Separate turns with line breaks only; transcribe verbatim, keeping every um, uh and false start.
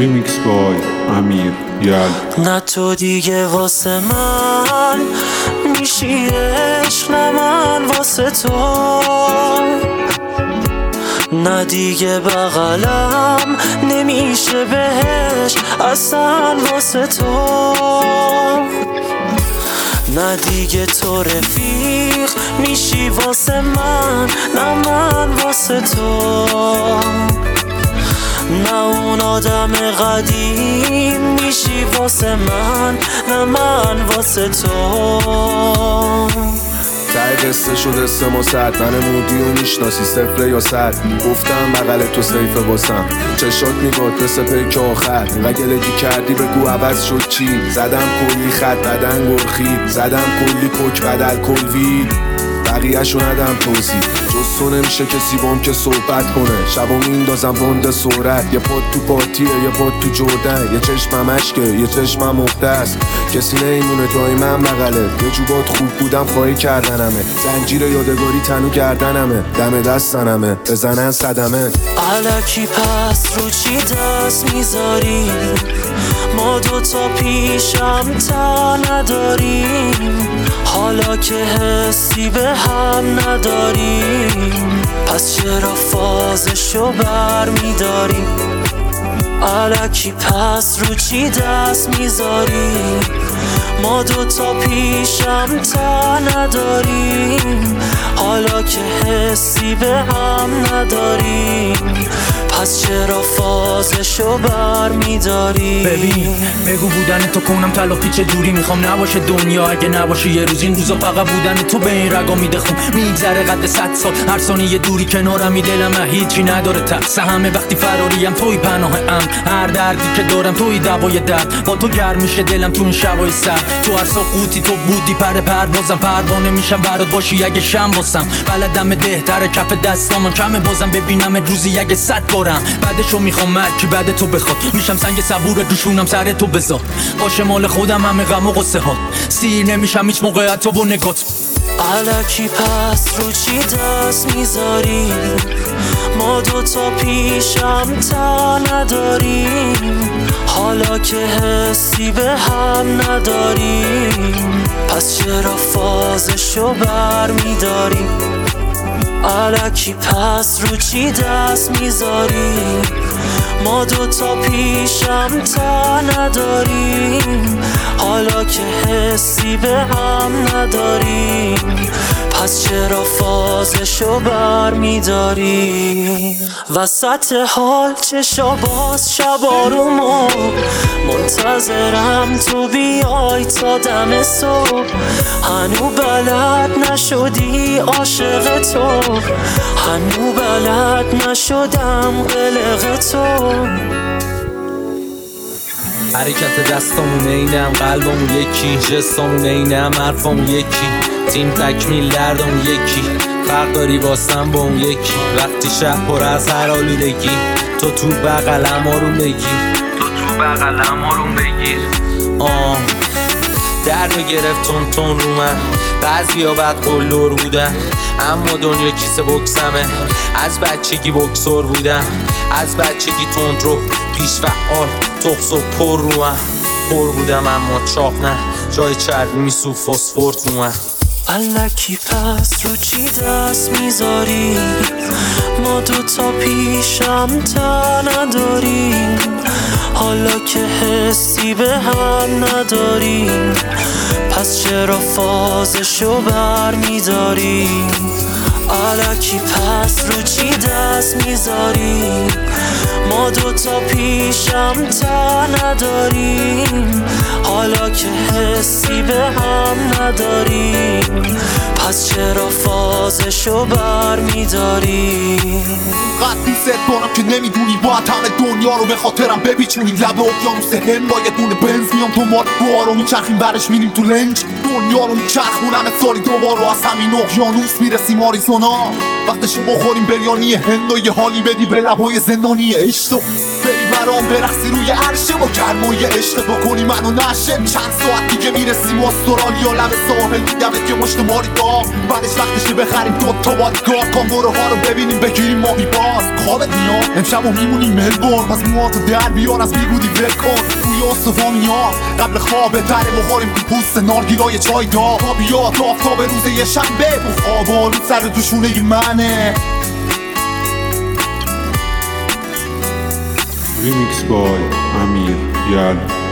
ریمیکس بای امیر یل.
نه تو دیگه واسه من میشی عشق، نه من واسه تو. نه دیگه بغلم نمیشه بهش اصلا واسه تو. نه دیگه تو رفیق میشی واسه من، نه من واسه تو. نه اون آدم قدیم میشی واسه من، نه من واسه تو.
ته قصه شده سه ما صد منمودی و میشناسی صفره یا صد. گفتم بغل تو سیفه واسم، چشات میگاد مثل پیک آخر. و گلگی کردی بگو عوض شد چی. زدم کلی خط بدن گرخید، زدم کلی کوک بدل کلوید. بقیه شو ندم توضیح، جز تو نمیشه کسی بام که صحبت کنه. شبا میندازم بند سرعت، یه پاد تو پاتیه یه پاد تو جردن. یه چشمم اشکه یه چشمم مختص، کسی نیمونه دایمم بغله. یه جوبات خوب بودم خواهی کردنمه، زنجیر یادگاری تنو گردنمه. دم دستنمه بزنن صدمه.
الکی پس رو چی دست میذاری؟ ما دوتا پیشم تا نداریم، حالا که حسی به هم نداریم. پس چرا فازشو بر میداریم؟ الکی پس رو چی دست میذاری؟ ما دوتا پیشم تا نداریم، حالا که حسی به هم نداریم. پس چرا فازشو بر میداری؟
ببین بگو بودن تو کنم تلافی چه جوری میخوام نباشه دنیا. اگه نباشه یه روز این روزا فقط بودن تو به این رگا میده خون. میگذره قد صد سال هر ثانیه دوری کنارم. دلم هیچی نداره ترس همه وقتی فراریم. توی پناه ام هر دردی که دارم توی دوای درد. با تو گرم میشه دلم تو این شبای سرد. تو هر ساقوتی تو بودی پر پروازم. پروانه میشم برات باشی اگه شم باسم. بلدم دهتر کف دستامم کمه بازم ببینم روزی اگه صد بارم. بعدشو میخوام مرکی بعد تو بخواد. میشم سنگ صبور دوشونم سر تو بذار. باشه مال خودم همه غم و غصه ها. سیر نمیشم هیچ موقع تو با نگات.
الکی پس رو چی دست میذاری؟ ما دوتا پیشم تا نداریم، حالا که حسی به هم نداریم. پس چرا فازشو بر میداریم؟ الکی پس رو چی دست میذاری؟ ما دوتا پیشم تا نداریم، حالا که حسی به هم نداریم. پس چرا فازشو بر میداری؟ وسط حال چشا باز شبا رو ما منتظرم تو بیای تا دم صبح. هنو بلد نشدی عاشق تو، هنو بلد نشدم قلق تو.
حرکت دستامون اینم قلبمون یکی، جستامون اینم حرفامون یکی. تیم تکمیل دردمون یکی، فرق داری واسم با اون یکی. وقتی شب پر از هر آلودگی تو تو بغلم آروم بگیر، تو تو بغلم آروم بگیر. آه درد گرفت تون تون رو من، بعضی ها بد قلدر بودن اما دنیا کیسه بکسمه. از بچگی بکسور بودم، از بچگی تند رو پیش فعال تخص و پر رو من. پر بودم اما چاق نه، جای چربی میسو فسفور تو من.
الکی پس رو چی دست میذاری؟ ما دوتا پیشم تا نداریم، حالا که حسی به هم نداریم. پس چرا فازشو بر میداریم؟ الکی پس رو چی دست میذاری؟ ما دوتا پیشم تا نداریم، حالا که حسی به هم نداریم. پس چرا فازشو بر میداریم؟
قطعی ست کنم که نمیدونی باید همه دنیا رو به خاطرم بپیچونی. لب اقیانوس هند با یه دونه بنز میام تو مار دوها رو میچرخیم برش میریم تو لنج. دنیا رو میچرخونم سالی دوبار رو از همین اقیانوس میرسیم آریزونا. وقتشو بخوریم بریانی هند و یه حالی بدی به لبای زندانی عشق. بری برام برقصی روی عرشه با گرمای عشق بکنی منو نشه چند ساعت دیگه میرسیم استرالیا لب ساحل میدمت یه مشت ماری دار بعدش وقتشه بخریم دوتا بادیگارد کانگورو ها رو ببینیم بگیریم ماهی باز خوابت میاد امشب و میمونیم ملبورن پس موهاتو در بیار از بیگودی ول کن روی استوانی ها قبل خواب تره بخوریم تو پوست نارگیلای چای دا تا بیاد آفتاب روز یه شنبه بوف آب آلود سر دوشونه منه
Remix by Amir Yal.